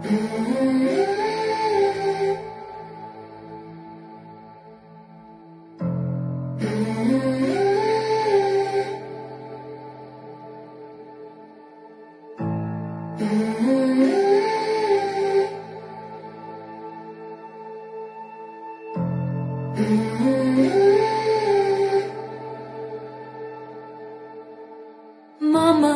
Mama,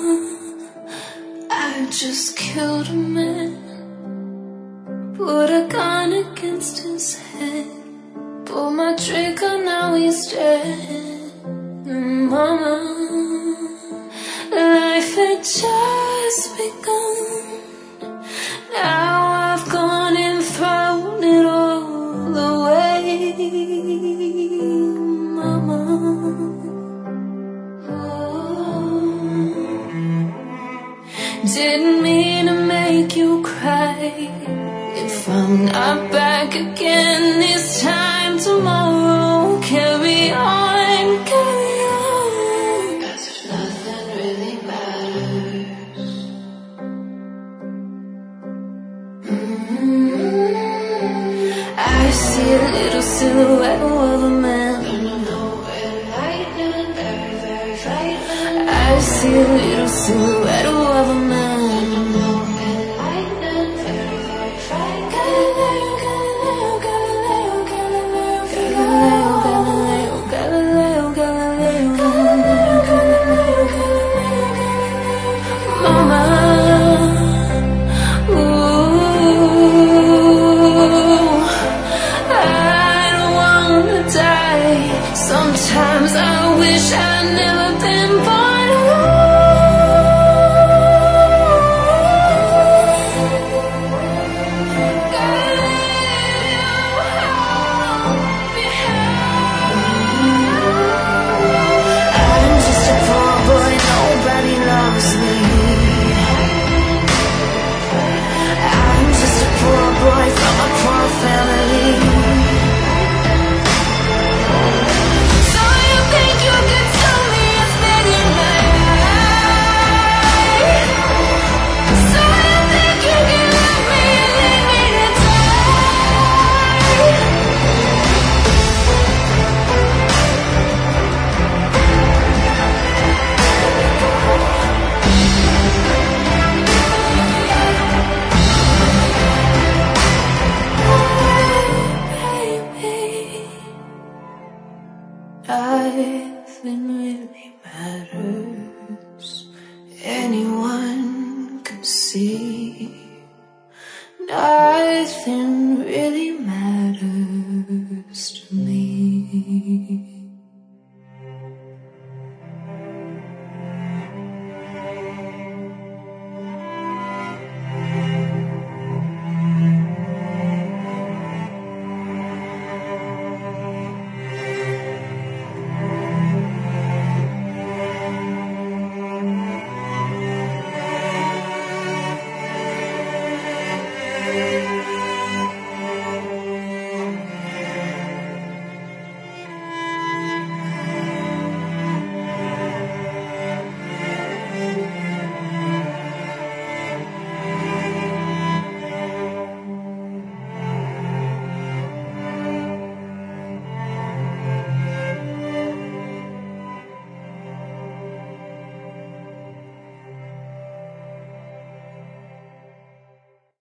I just killed a man, put a gun against his head, pulled my trigger, now he's dead. Mama, life had just begun. Now I've gone and thrown it all away. Mama, didn't mean to make you cry. If I'm not back again this time tomorrow, carry on, carry on, as if nothing really matters. I see a little silhouette of a man, I see a little silhouette of a man. Mama, ooh, I don't wanna die. Sometimes I wish I'd never been born. Nothing really matters. Anyone can see. Nothing really